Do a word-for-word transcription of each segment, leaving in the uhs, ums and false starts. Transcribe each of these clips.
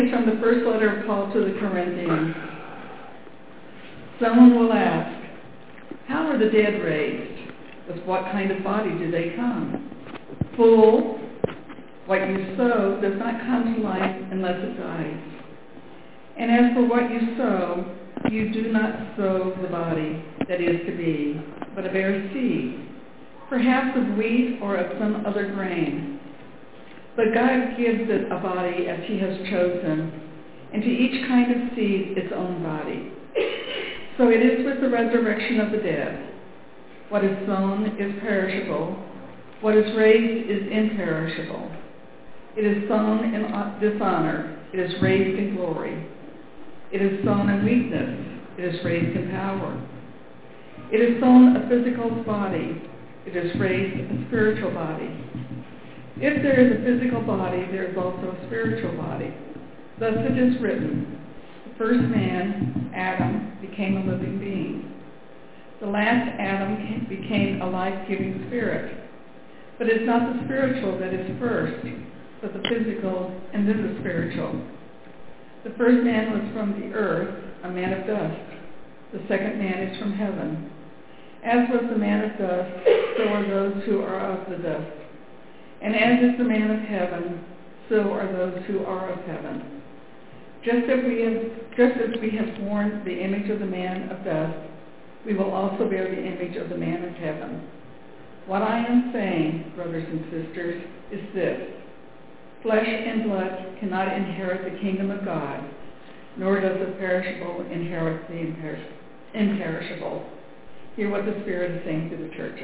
From the first letter of Paul to the Corinthians. Someone will ask, how are the dead raised? With what kind of body do they come? Fool, what you sow does not come to life unless it dies. And as for what you sow, you do not sow the body that is to be, but a bare seed, perhaps of wheat or of some other grain. But God gives it a body as he has chosen, and to each kind of seed its own body. So it is with the resurrection of the dead. What is sown is perishable. What is raised is imperishable. It is sown in dishonor. It is raised in glory. It is sown in weakness. It is raised in power. It is sown a physical body. It is raised a spiritual body. If there is a physical body, there is also a spiritual body. Thus it is written, the first man, Adam, became a living being. The last Adam became a life-giving spirit. But it's not the spiritual that is first, but the physical and then the spiritual. The first man was from the earth, a man of dust. The second man is from heaven. As was the man of dust, so are those who are of the dust. And as is the man of heaven, so are those who are of heaven. Just as we have, just as we have borne the image of the man of dust, we will also bear the image of the man of heaven. What I am saying, brothers and sisters, is this. Flesh and blood cannot inherit the kingdom of God, nor does the perishable inherit the imper- imperishable. Hear what the Spirit is saying to the churches.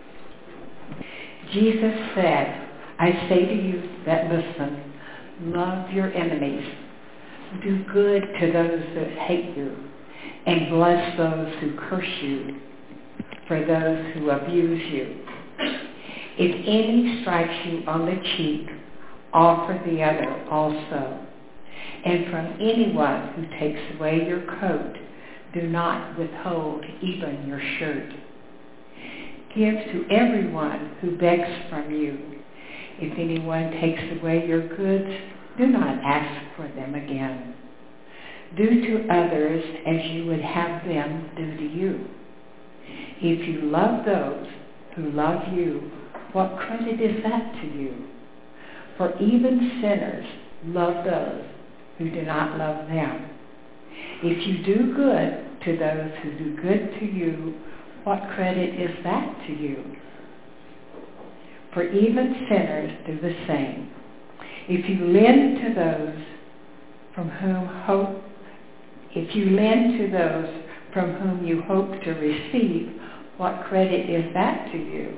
Jesus said, I say to you that listen, love your enemies, do good to those that hate you, and bless those who curse you, for those who abuse you. If any strikes you on the cheek, offer the other also. And from anyone who takes away your coat, do not withhold even your shirt. Give to everyone who begs from you. If anyone takes away your goods, do not ask for them again. Do to others as you would have them do to you. If you love those who love you, what credit is that to you? For even sinners love those who do not love them. If you do good to those who do good to you, what credit is that to you? For even sinners do the same. If you lend to those from whom hope, if you lend to those from whom you hope to receive, what credit is that to you?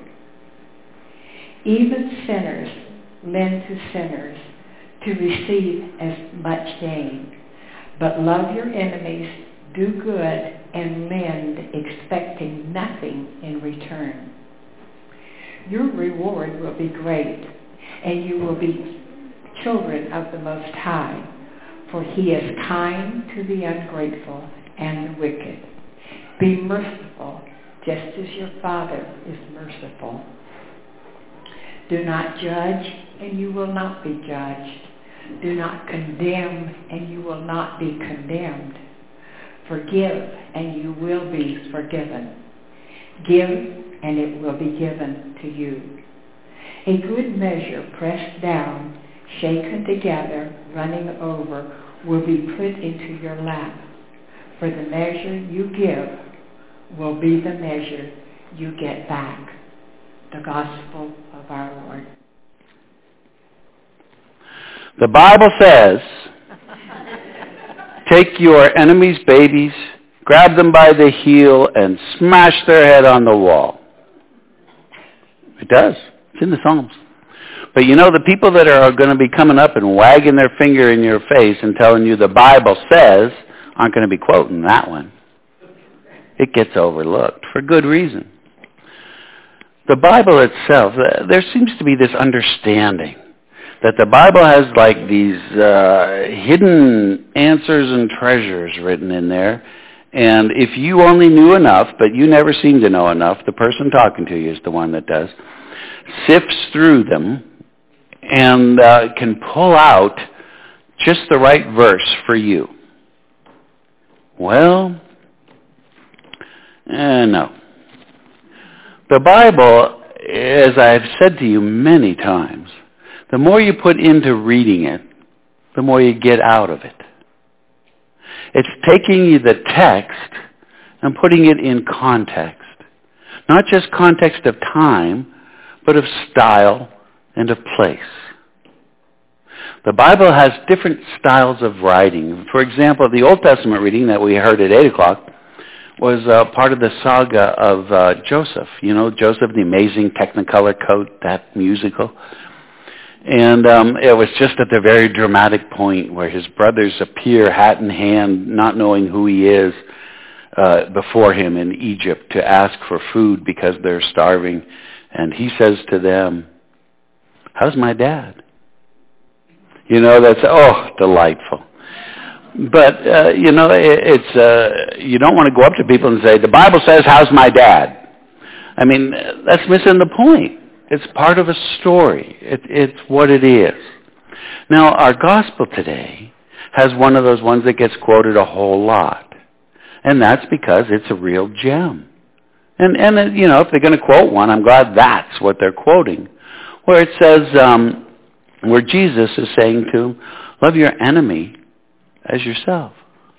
Even sinners lend to sinners to receive as much gain. But love your enemies, do good, and lend, expecting nothing in return. Your reward will be great, and you will be children of the Most High, for he is kind to the ungrateful and the wicked. Be merciful, just as your Father is merciful. Do not judge, and you will not be judged. Do not condemn, and you will not be condemned. Forgive, and you will be forgiven. Give, and it will be given to you. A good measure pressed down, shaken together, running over, will be put into your lap. For the measure you give will be the measure you get back. The gospel of our Lord. The Bible says, take your enemies' babies, grab them by the heel, and smash their head on the wall. It does. It's in the Psalms. But you know, the people that are going to be coming up and wagging their finger in your face and telling you the Bible says aren't going to be quoting that one. It gets overlooked for good reason. The Bible itself, there seems to be this understanding that the Bible has like these uh, hidden answers and treasures written in there. And if you only knew enough, but you never seem to know enough, the person talking to you is the one that does, sifts through them and uh, can pull out just the right verse for you. Well, eh, no. The Bible, as I've said to you many times, the more you put into reading it, the more you get out of it. It's taking you the text and putting it in context. Not just context of time, but of style and of place. The Bible has different styles of writing. For example, the Old Testament reading that we heard at eight o'clock was uh, part of the saga of uh, Joseph. You know, Joseph, the amazing Technicolor coat, that musical. And um, it was just at the very dramatic point where his brothers appear hat in hand, not knowing who he is, uh, before him in Egypt to ask for food because they're starving. And he says to them, "How's my dad?" You know, that's, oh, delightful. But, uh, you know, it, it's, uh, you don't want to go up to people and say, "The Bible says, how's my dad?" I mean, that's missing the point. It's part of a story. It, it's what it is. Now, our gospel today has one of those ones that gets quoted a whole lot. And that's because it's a real gem. And, and you know, if they're going to quote one, I'm glad that's what they're quoting. Where it says, um, where Jesus is saying to him, love your enemy as yourself.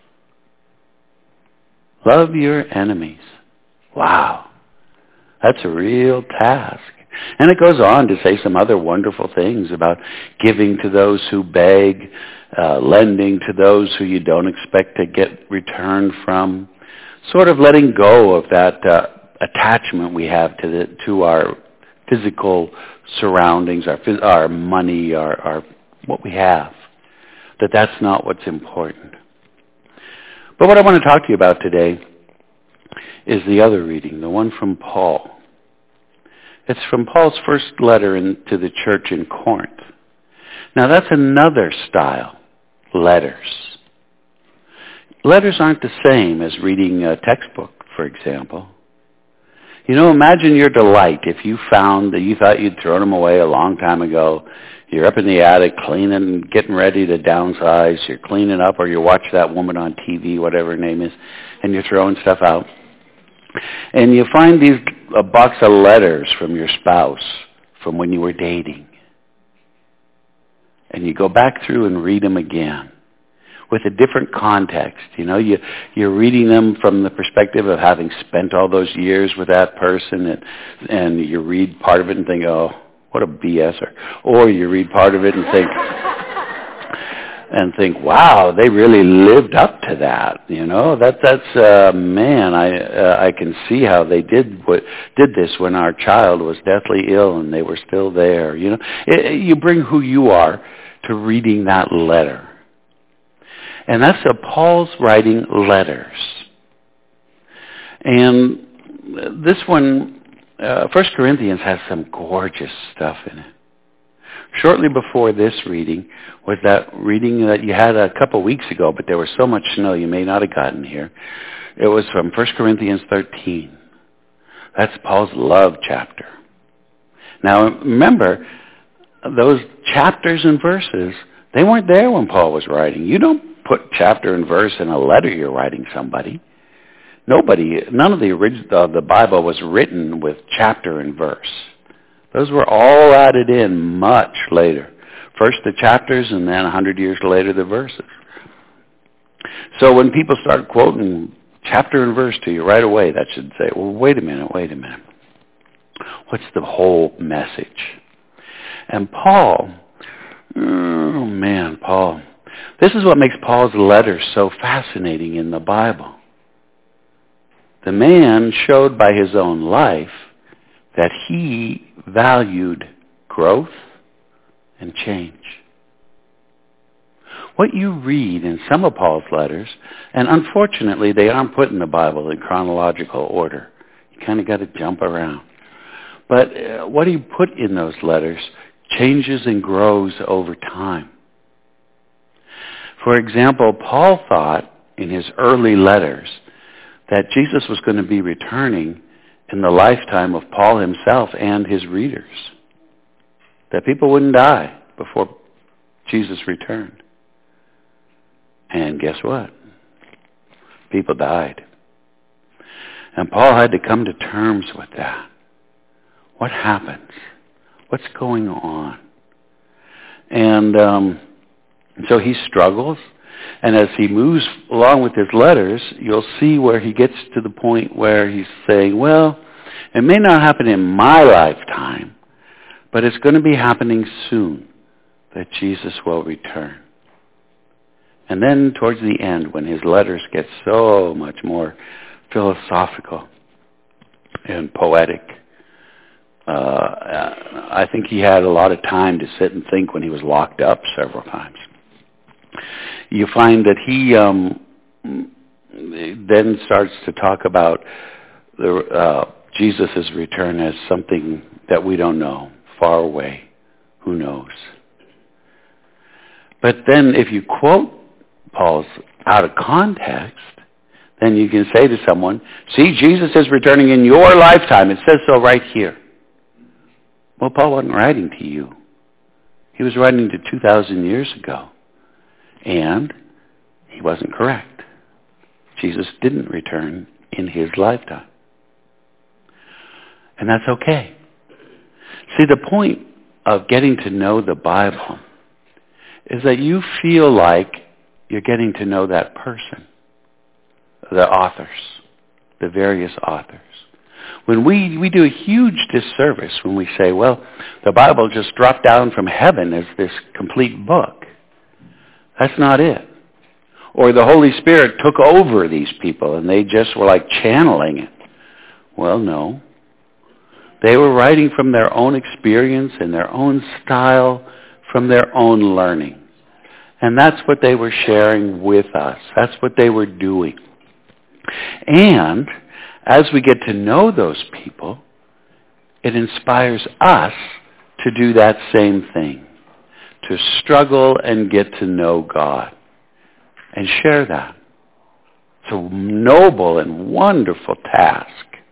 Love your enemies. Wow. That's a real task. And it goes on to say some other wonderful things about giving to those who beg, uh, lending to those who you don't expect to get return from, sort of letting go of that uh, attachment we have to the, to our physical surroundings, our our money, our, our what we have. That that's not what's important. But what I want to talk to you about today is the other reading, the one from Paul. It's from Paul's first letter in, to the church in Corinth. Now that's another style, letters. Letters aren't the same as reading a textbook, for example. You know, imagine your delight if you found that you thought you'd thrown them away a long time ago. You're up in the attic cleaning, getting ready to downsize. You're cleaning up, or you watch that woman on T V, whatever her name is, and you're throwing stuff out. And you find these a box of letters from your spouse from when you were dating. And you go back through and read them again with a different context. You know, you, you're reading them from the perspective of having spent all those years with that person, and, and you read part of it and think, oh, what a B S er. Or you read part of it and think, and think, wow, they really lived up to that. You know, that that's uh, man. I uh, I can see how they did what did this when our child was deathly ill and they were still there. You know, it, it, you bring who you are to reading that letter, and that's a Paul's writing letters. And this one, uh, First Corinthians, has some gorgeous stuff in it. Shortly before this reading was that reading that you had a couple weeks ago, but there was so much snow you may not have gotten here. It was from First Corinthians thirteen. That's Paul's love chapter. Now remember, those chapters and verses, they weren't there when Paul was writing. You don't put chapter and verse in a letter you're writing somebody. Nobody, none of the original of the Bible was written with chapter and verse. Those were all added in much later. First the chapters, and then a hundred years later the verses. So when people start quoting chapter and verse to you right away, that should say, well, wait a minute, wait a minute. What's the whole message? And Paul, oh man, Paul. This is what makes Paul's letters so fascinating in the Bible. The man showed by his own life that he valued growth and change. What you read in some of Paul's letters, and unfortunately they aren't put in the Bible in chronological order. You kind of got to jump around. But uh, what he put in those letters changes and grows over time. For example, Paul thought in his early letters that Jesus was going to be returning in the lifetime of Paul himself and his readers. That people wouldn't die before Jesus returned. And guess what? People died. And Paul had to come to terms with that. What happens? What's going on? And um, so he struggles. And as he moves along with his letters, you'll see where he gets to the point where he's saying, well, it may not happen in my lifetime, but it's going to be happening soon that Jesus will return. And then towards the end, when his letters get so much more philosophical and poetic, uh, I think he had a lot of time to sit and think when he was locked up several times. You find that he um, then starts to talk about the, uh, Jesus' return as something that we don't know, far away, who knows. But then if you quote Paul's out of context, then you can say to someone, see, Jesus is returning in your lifetime. It says so right here. Well, Paul wasn't writing to you. He was writing to two thousand years ago. And he wasn't correct. Jesus didn't return in his lifetime. And that's okay. See, the point of getting to know the Bible is that you feel like you're getting to know that person, the authors, the various authors. When we, we do a huge disservice when we say, well, the Bible just dropped down from heaven as this complete book. That's not it. Or the Holy Spirit took over these people and they just were like channeling it. Well, no. They were writing from their own experience and their own style, from their own learning. And that's what they were sharing with us. That's what they were doing. And as we get to know those people, it inspires us to do that same thing. To struggle and get to know God and share that. It's a noble and wonderful task.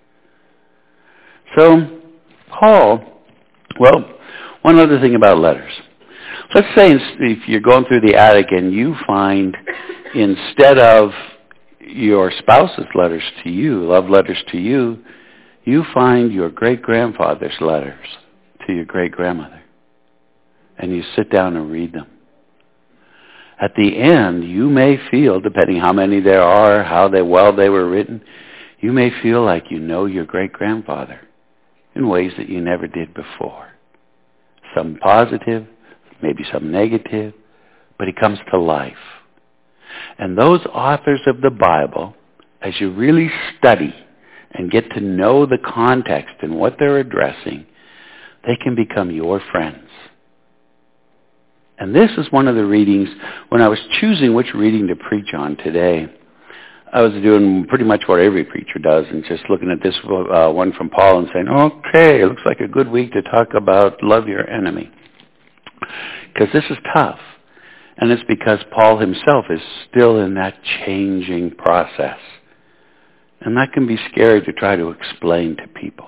So, Paul, well, one other thing about letters. Let's say if you're going through the attic and you find, instead of your spouse's letters to you, love letters to you, you find your great-grandfather's letters to your great-grandmother. And you sit down and read them. At the end, you may feel, depending how many there are, how they, well they were written, you may feel like you know your great-grandfather in ways that you never did before. Some positive, maybe some negative, but he comes to life. And those authors of the Bible, as you really study and get to know the context and what they're addressing, they can become your friends. And this is one of the readings, when I was choosing which reading to preach on today, I was doing pretty much what every preacher does and just looking at this uh, one from Paul and saying, okay, it looks like a good week to talk about love your enemy. Because this is tough. And it's because Paul himself is still in that changing process. And that can be scary to try to explain to people.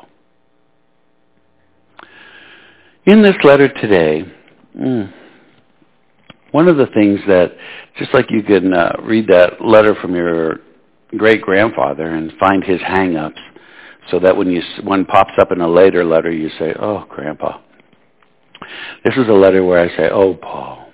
In this letter today, mm, one of the things that, just like you can uh, read that letter from your great-grandfather and find his hang-ups, so that when you one pops up in a later letter, you say, oh, Grandpa. This is a letter where I say, oh, Paul.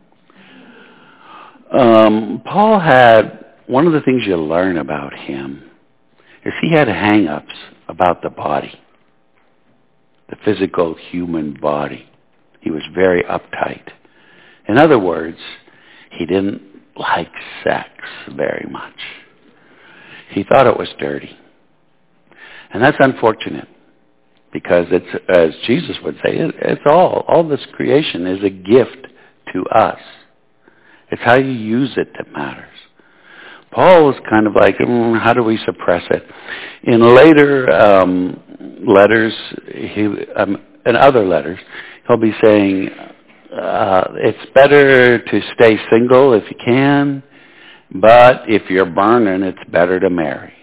Um, Paul had, one of the things you learn about him is he had hang-ups about the body, the physical human body. He was very uptight. In other words, he didn't like sex very much. He thought it was dirty. And that's unfortunate because it's, as Jesus would say, it, it's all, all this creation is a gift to us. It's how you use it that matters. Paul was kind of like, mm, how do we suppress it? In later um, letters, he, um, in other letters, he'll be saying, uh, it's better to stay single if you can, but if you're burning, it's better to marry.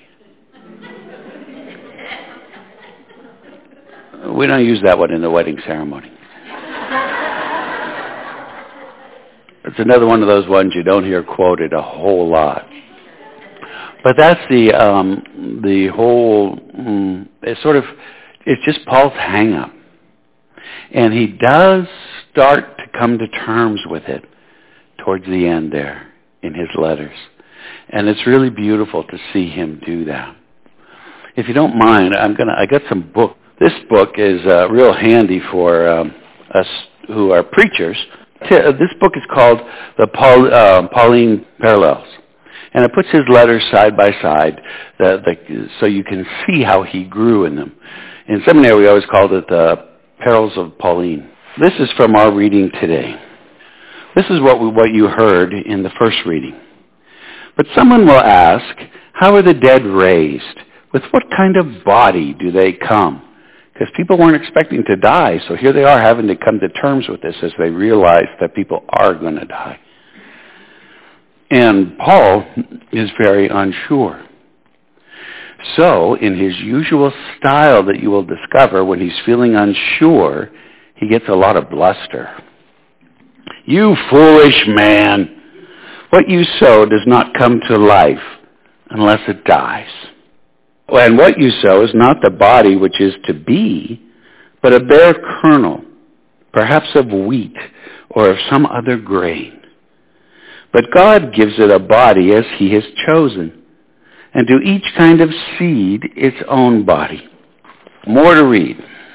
We don't use that one in the wedding ceremony. It's another one of those ones you don't hear quoted a whole lot. But that's the um, the whole, mm, it's sort of, it's just Paul's hang-up. And he does start to come to terms with it towards the end there in his letters. And it's really beautiful to see him do that. If you don't mind, I'm gonna, I got some book. This book is uh, real handy for um, us who are preachers. This book is called The Paul, uh, Pauline Parallels. And it puts his letters side by side the, the, so you can see how he grew in them. In seminary, we always called it the Perils of Pauline. This is from our reading today. This is what, we, what you heard in the first reading. But someone will ask, how are the dead raised? With what kind of body do they come? Because people weren't expecting to die, so here they are having to come to terms with this as they realize that people are going to die. And Paul is very unsure. So, in his usual style that you will discover when he's feeling unsure, he gets a lot of bluster. You foolish man! What you sow does not come to life unless it dies. And what you sow is not the body which is to be, but a bare kernel, perhaps of wheat or of some other grain. But God gives it a body as he has chosen, and to each kind of seed its own body. More to read.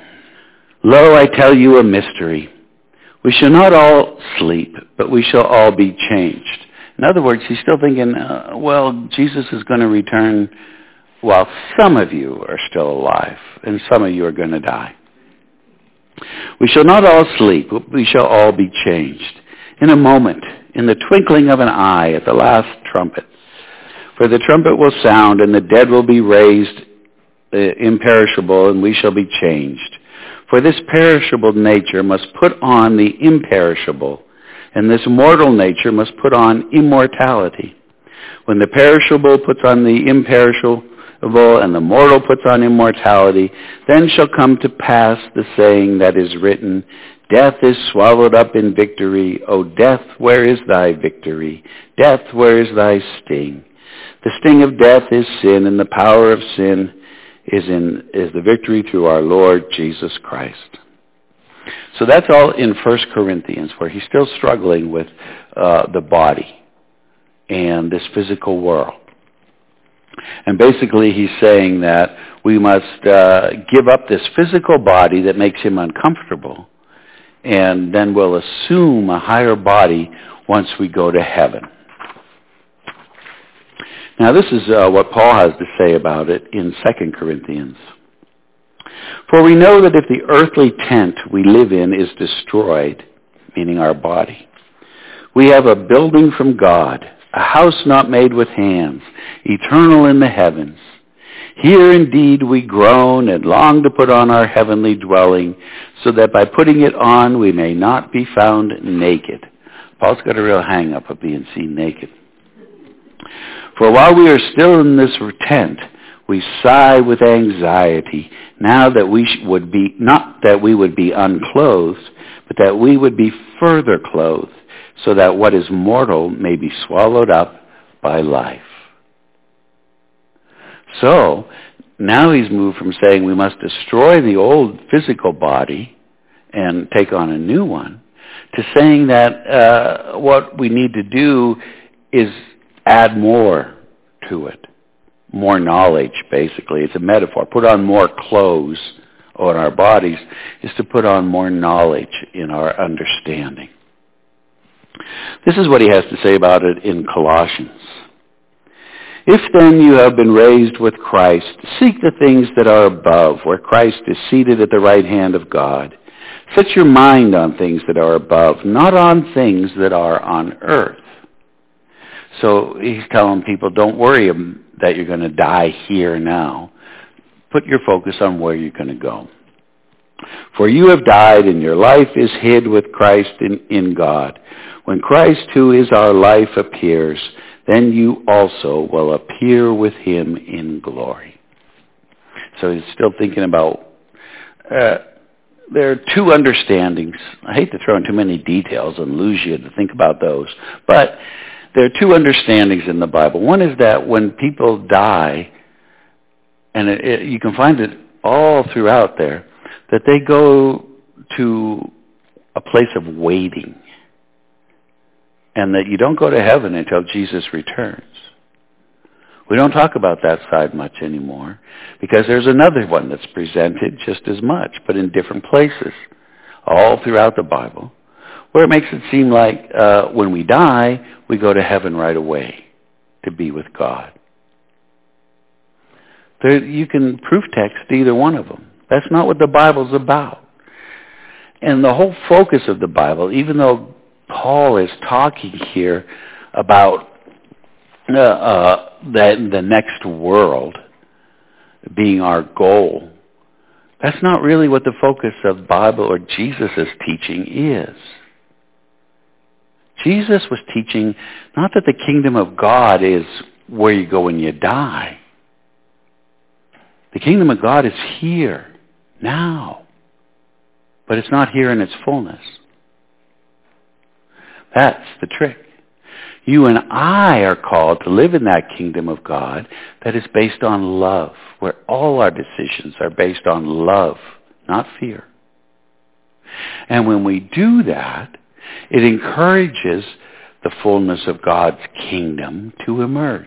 Lo, I tell you a mystery. We shall not all sleep, but we shall all be changed. In other words, he's still thinking, uh, well, Jesus is going to return while some of you are still alive, and some of you are going to die. We shall not all sleep, but we shall all be changed. In a moment, in the twinkling of an eye, at the last trumpet. For the trumpet will sound, and the dead will be raised uh, imperishable, and we shall be changed. For this perishable nature must put on the imperishable, and this mortal nature must put on immortality. When the perishable puts on the imperishable, and the mortal puts on immortality, then shall come to pass the saying that is written, Death is swallowed up in victory. O death, where is thy victory? Death, where is thy sting? The sting of death is sin, and the power of sin is in is the victory through our Lord Jesus Christ. So that's all in First Corinthians, where he's still struggling with uh, the body and this physical world. And basically he's saying that we must uh, give up this physical body that makes him uncomfortable, and then we'll assume a higher body once we go to heaven. Now this is uh, what Paul has to say about it in Second Corinthians. For we know that if the earthly tent we live in is destroyed, meaning our body, we have a building from God, a house not made with hands, eternal in the heavens. Here indeed we groan and long to put on our heavenly dwelling, so that by putting it on we may not be found naked. Paul's got a real hang-up of being seen naked. For while we are still in this tent, we sigh with anxiety, now that we would be, not that we would be unclothed, but that we would be further clothed, so that what is mortal may be swallowed up by life. So, now he's moved from saying we must destroy the old physical body and take on a new one, to saying that uh, what we need to do is add more to it. More knowledge, basically. It's a metaphor. Put on more clothes on our bodies is to put on more knowledge in our understanding. This is what he has to say about it in Colossians. If then you have been raised with Christ, seek the things that are above, where Christ is seated at the right hand of God. Set your mind on things that are above, not on things that are on earth. So he's telling people, don't worry that you're going to die here now. Put your focus on where you're going to go. For you have died, and your life is hid with Christ in, in God. When Christ, who is our life, appears, then you also will appear with him in glory. So he's still thinking about uh, there are two understandings. I hate to throw in too many details and lose you to think about those, but there are two understandings in the Bible. One is that when people die, and it, it, you can find it all throughout there, that they go to a place of waiting, and that you don't go to heaven until Jesus returns. We don't talk about that side much anymore because there's another one that's presented just as much, but in different places, all throughout the Bible, where it makes it seem like uh, when we die, we go to heaven right away to be with God. There, you can proof text either one of them. That's not what the Bible's about. And the whole focus of the Bible, even though Paul is talking here about uh, uh, the, the next world being our goal, that's not really what the focus of Bible or Jesus' teaching is. Jesus was teaching not that the kingdom of God is where you go when you die. The kingdom of God is here, now. But it's not here in its fullness. That's the trick. You and I are called to live in that kingdom of God that is based on love, where all our decisions are based on love, not fear. And when we do that, it encourages the fullness of God's kingdom to emerge.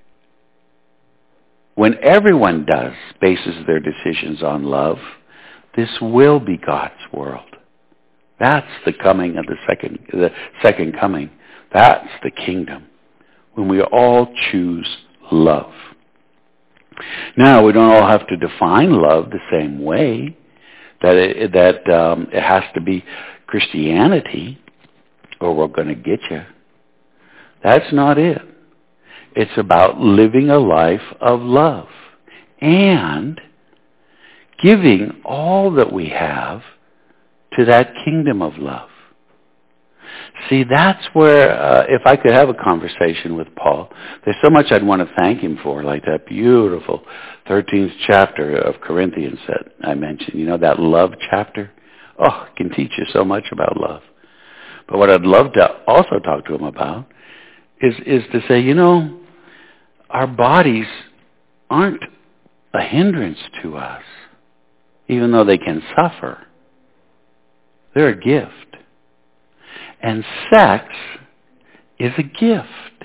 When everyone does, bases their decisions on love, this will be God's world. That's the coming of the second, the second coming. That's the kingdom, when we all choose love. Now, we don't all have to define love the same way, that it, that um, it has to be Christianity, or we're going to get you. That's not it. It's about living a life of love and giving all that we have to that kingdom of love. See, that's where, uh, if I could have a conversation with Paul, there's so much I'd want to thank him for, like that beautiful thirteenth chapter of Corinthians that I mentioned. You know, that love chapter? Oh, it can teach you so much about love. But what I'd love to also talk to him about is, is to say, you know, our bodies aren't a hindrance to us, even though they can suffer. They're a gift. And sex is a gift.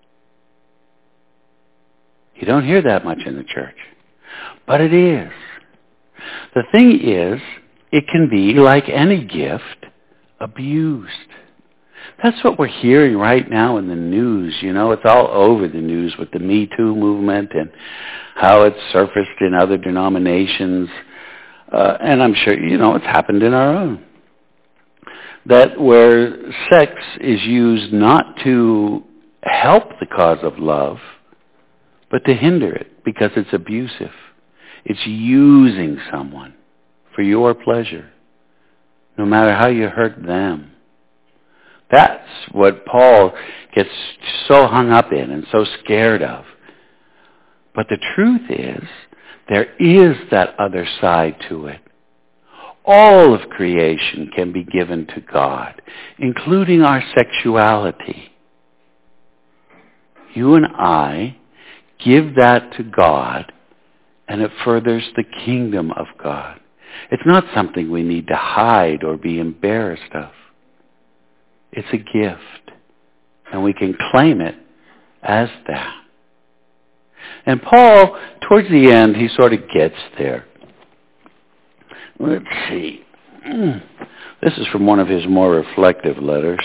You don't hear that much in the church. But it is. The thing is, it can be, like any gift, abused. That's what we're hearing right now in the news. You know, it's all over the news with the Me Too movement and how it's surfaced in other denominations. Uh, and I'm sure, you know, it's happened in our own. That where sex is used not to help the cause of love, but to hinder it because it's abusive. It's using someone for your pleasure, no matter how you hurt them. That's what Paul gets so hung up in and so scared of. But the truth is, there is that other side to it. All of creation can be given to God, including our sexuality. You and I give that to God, and it furthers the kingdom of God. It's not something we need to hide or be embarrassed of. It's a gift, and we can claim it as that. And Paul, towards the end, he sort of gets there. Let's see. This is from one of his more reflective letters.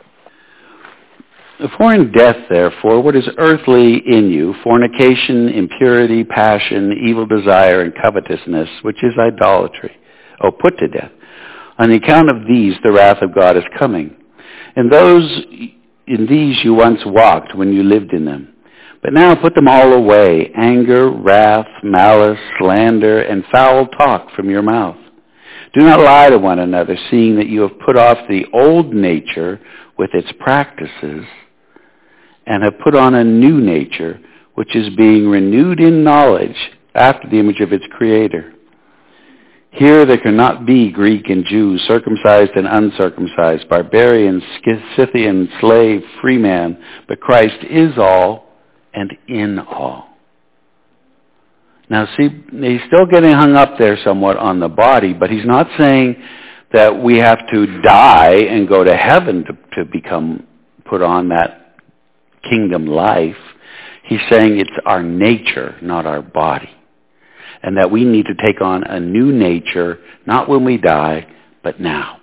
For in death, therefore, what is earthly in you, fornication, impurity, passion, evil desire, and covetousness, which is idolatry, oh, put to death. On the account of these, the wrath of God is coming. And those, in these you once walked when you lived in them. But now put them all away, anger, wrath, malice, slander, and foul talk from your mouth. Do not lie to one another, seeing that you have put off the old nature with its practices, and have put on a new nature, which is being renewed in knowledge after the image of its Creator. Here there cannot be Greek and Jew, circumcised and uncircumcised, barbarian, Scythian, slave, free man, but Christ is all and in all. Now see, he's still getting hung up there somewhat on the body, but he's not saying that we have to die and go to heaven to, to become, put on that kingdom life. He's saying it's our nature, not our body. And that we need to take on a new nature, not when we die, but now.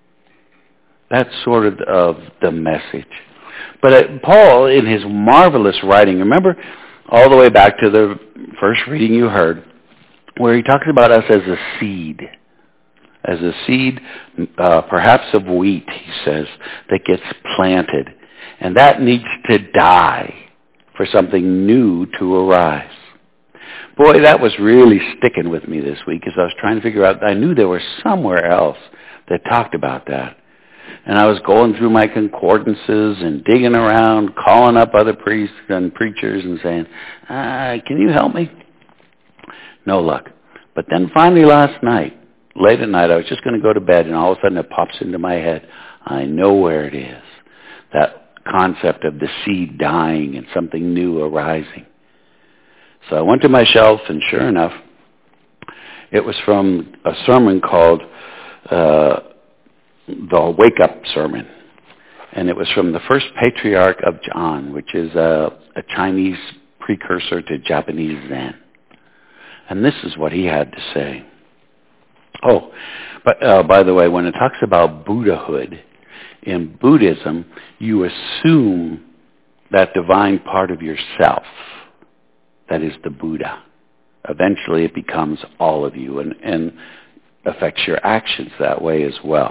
That's sort of, of the message. But uh, Paul, in his marvelous writing, remember all the way back to the first reading you heard, where he talks about us as a seed. As a seed, uh, perhaps of wheat, he says, that gets planted. And that needs to die for something new to arise. Boy, that was really sticking with me this week as I was trying to figure out. I knew there was somewhere else that talked about that. And I was going through my concordances and digging around, calling up other priests and preachers and saying, ah, can you help me? No luck. But then finally last night, late at night, I was just going to go to bed, and all of a sudden it pops into my head. I know where it is. That concept of the seed dying and something new arising. So I went to my shelf, and sure enough, it was from a sermon called uh, the Wake Up Sermon. And it was from the first patriarch of John, which is a, a Chinese precursor to Japanese Zen. And this is what he had to say. Oh, but uh, by the way, when it talks about Buddhahood, in Buddhism, you assume that divine part of yourself. That is the Buddha. Eventually it becomes all of you and, and affects your actions that way as well.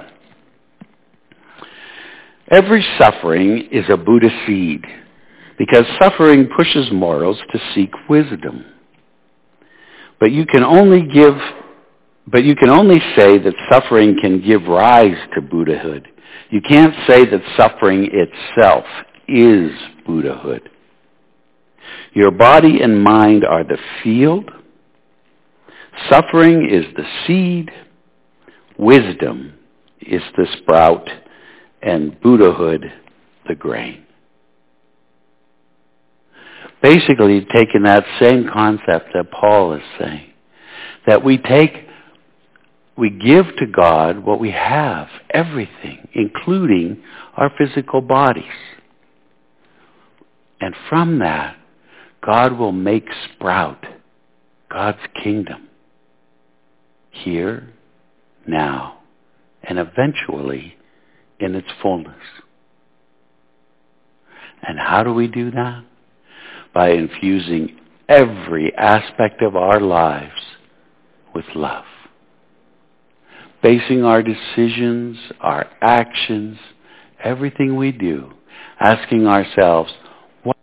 Every suffering is a Buddha seed because suffering pushes mortals to seek wisdom. But you can only give, but you can only say that suffering can give rise to Buddhahood. You can't say that suffering itself is Buddhahood. Your body and mind are the field. Suffering is the seed. Wisdom is the sprout. And Buddhahood, the grain. Basically, taking that same concept that Paul is saying, that we take, we give to God what we have, everything, including our physical bodies. And from that, God will make sprout God's kingdom here, now, and eventually in its fullness. And how do we do that? By infusing every aspect of our lives with love. Basing our decisions, our actions, everything we do, asking ourselves, what?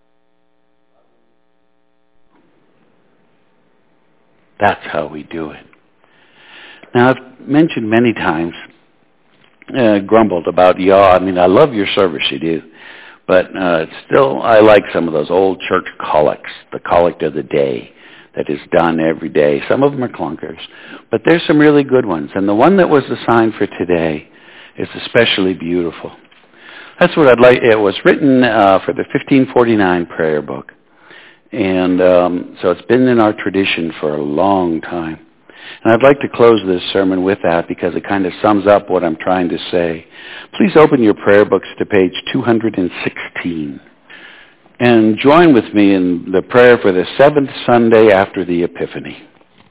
That's how we do it. Now, I've mentioned many times, uh, grumbled about yaw. I mean, I love your service, you do. But uh, still, I like some of those old church collects, the collect of the day that is done every day. Some of them are clunkers, but there's some really good ones. And the one that was assigned for today is especially beautiful. That's what I'd like. It was written uh, for the fifteen forty-nine prayer book. And um, so it's been in our tradition for a long time. And I'd like to close this sermon with that because it kind of sums up what I'm trying to say. Please open your prayer books to page two hundred sixteen. And join with me in the prayer for the seventh Sunday after the Epiphany.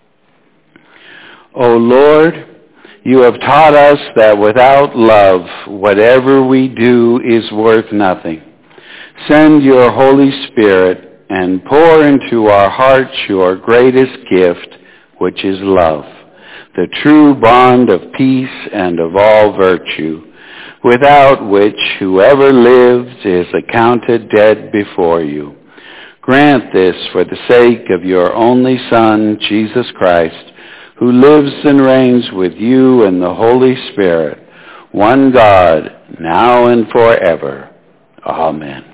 O Lord, you have taught us that without love, whatever we do is worth nothing. Send your Holy Spirit and pour into our hearts your greatest gift, which is love, the true bond of peace and of all virtue, without which whoever lives is accounted dead before you. Grant this for the sake of your only Son, Jesus Christ, who lives and reigns with you and the Holy Spirit, one God, now and forever. Amen.